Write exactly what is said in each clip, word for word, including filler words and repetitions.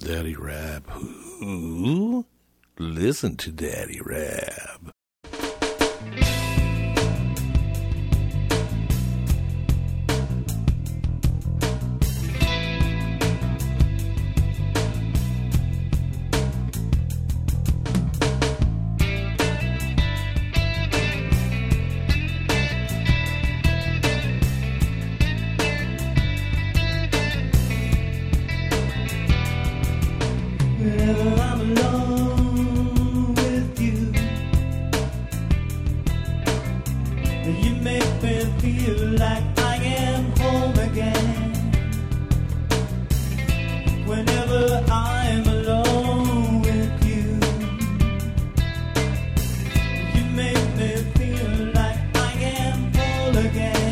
Daddy Rab. Who? Listen to Daddy Rab. Whenever I'm alone with you, you make me feel like I am home again. Whenever I'm alone with you, you make me feel like I am whole again.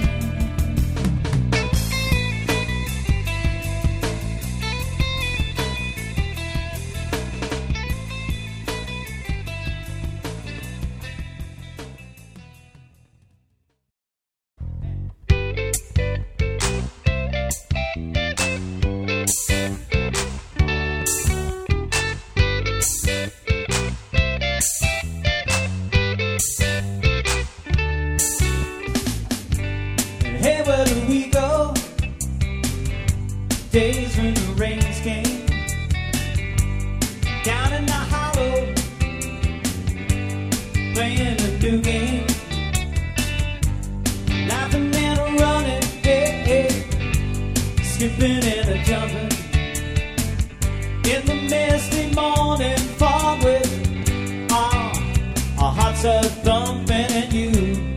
Hey, where do we go? Days when the rains came down in the hollow, playing a new game, laughing and running, hey, hey, skipping and a jumping in the misty morning fog with our, our hearts are thumping and you.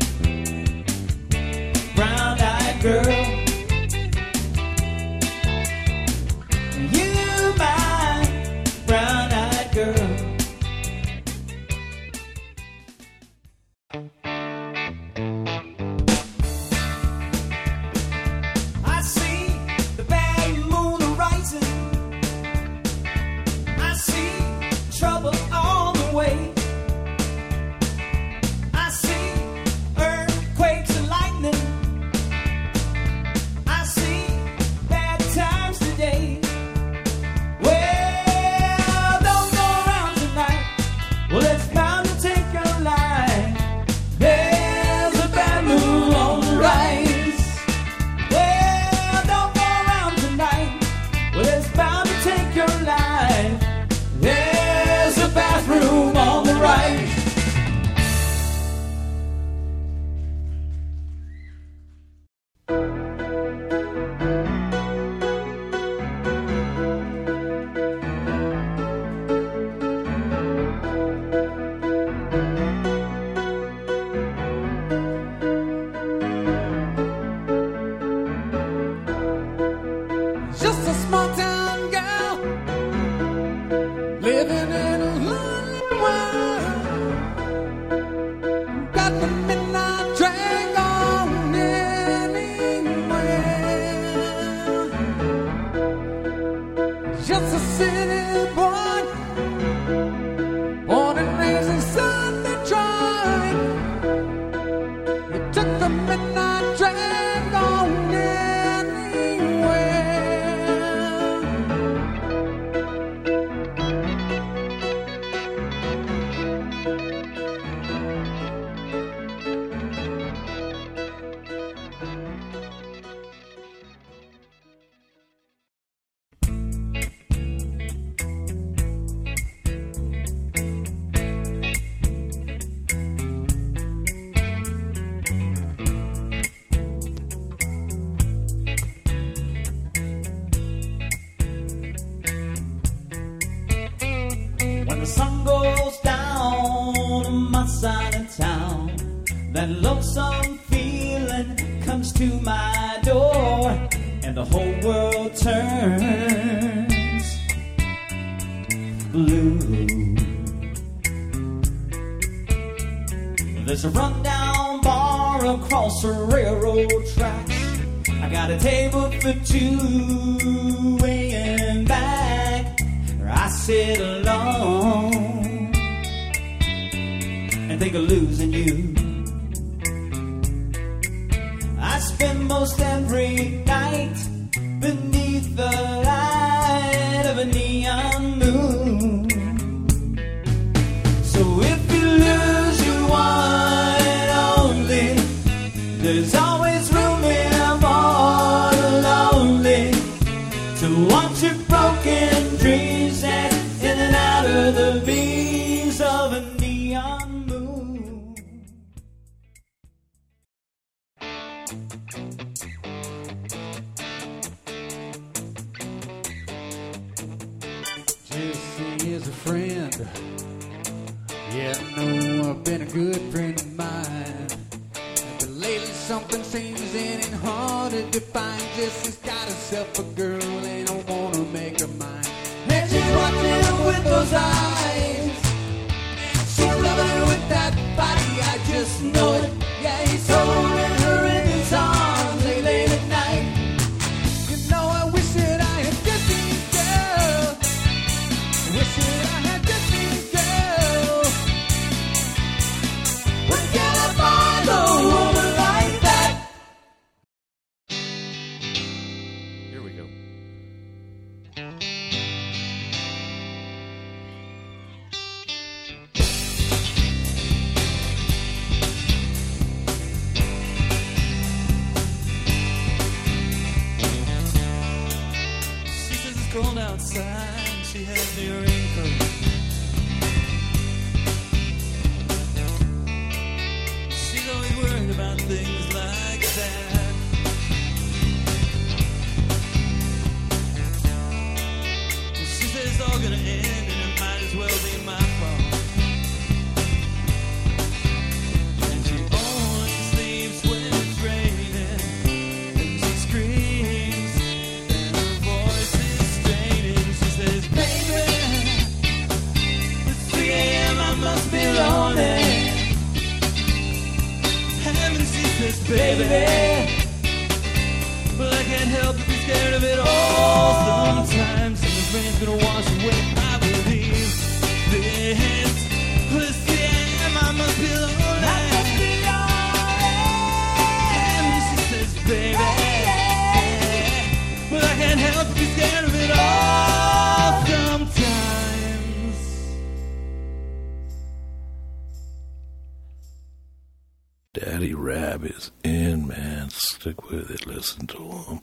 Brown-eyed girl, you my brown-eyed girl. I see the bad moon rising, I see trouble all the way, I see earthquakes and lightning, I see bad times today. Well, don't go around tonight. Well, it's bound to take your life. There's a bad moon on the rise. Well, don't go around tonight. Well, it's bound to take your life. There's a bathroom on the right. Just a small town girl living in a lonely world. Got the midnight train going anywhere. Just a city boy, born and raised in Sunday Detroit. He took the midnight train going anywhere. When the sun goes down on my side of town, that lonesome feeling comes to my door, and the whole world turns blue. There's a rundown bar across the railroad tracks. I got a table for two way in back. I sit alone and think of losing you. I spend most every night beneath the light of a neon So watch your broken dreams and in and out of the beams of a neon moon. Jesse is a friend. Yeah, I know I've been a good friend of mine. But lately something seems getting harder to find. Jesse's got herself a girl and don't wanna make her mine. And she's watching with those eyes. She's loving with that body, I just know it. Yeah, he's holding her in his arms late, late at night. You know, I wish that I had Jesse's girl. Wish that I had Jesse's girl. When can I find a woman like that? Here we go. She says it's cold outside. She has me a raincoat. She's always worried about things like that. She says it's all gonna end and it might as well be my fault. And she only sleeps when it's raining. And she screams and her voice is straining. She says, baby, it's three a.m. I must be lonely. And she says, baby, but I can't help but be scared of it all sometimes. And the rain's gonna wash away, I believe this. But it's three a.m. I must be lonely. I must be lonely. And she says, baby, but I can't help but be scared of it all sometimes. Daddy Rab is in, man. Stick with it. Listen to him.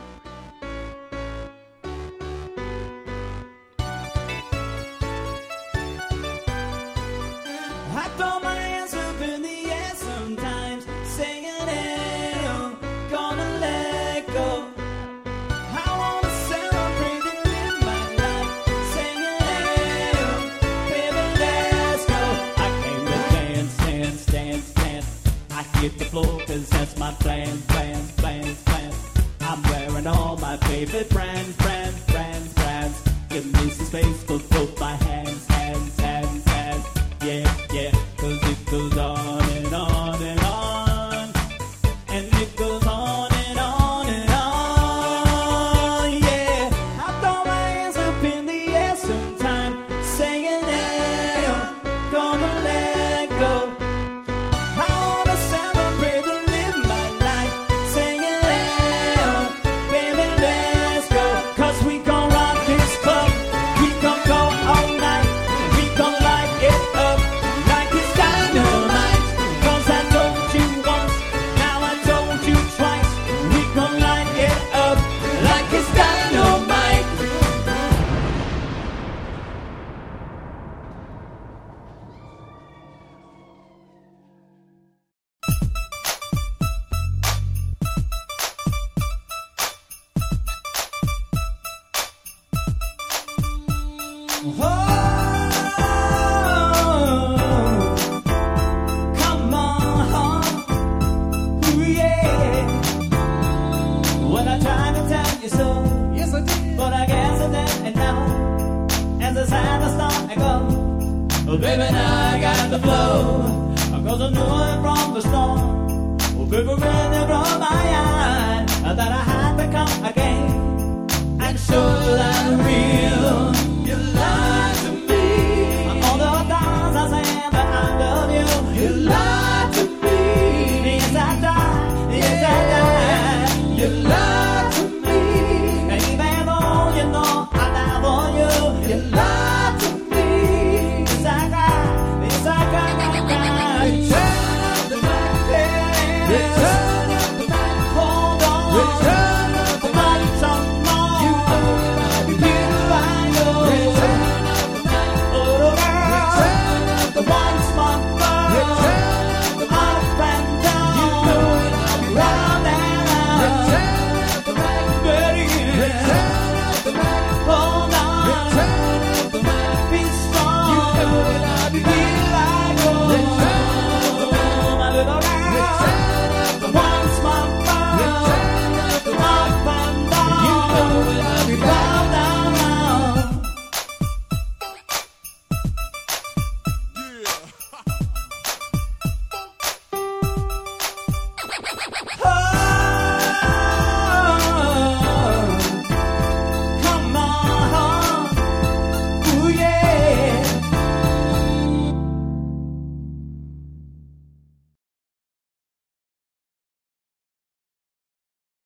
I throw my hands up in the air sometimes, singing, hey, I'm gonna let go. I wanna celebrate and live my life, singing, hey, oh, baby, let's go. I came to dance, dance, dance, dance. I hit the floor 'cause that's my plan, plan, plan, plan. I'm wearing all my favorite brands, brands, brands, brands. Give me some space for both my hands, hands, hands, hands. Yeah, yeah, 'cause it goes on and on and on. And it goes on and on and on. Yeah, I throw my hands up in the air sometime, saying, hey, I'm gonna let go. I wanna celebrate and live my life, singing, hey, oh, baby, let's go. 'Cause we gon' rock this club, we gon' go all night, we gon' light it up like it's dynamite. 'Cause I told you once, now I told you twice, we gon' light it up like it's dynamite. Oh, come on, ooh, yeah. Well, I tried to tell you so, Yes, I did. but I guess I didn't know. As the Santa storm I go, oh, baby, now I got the flow. 'Cause I knew it from the storm. Oh, baby, really from my eye that I had to come again and show that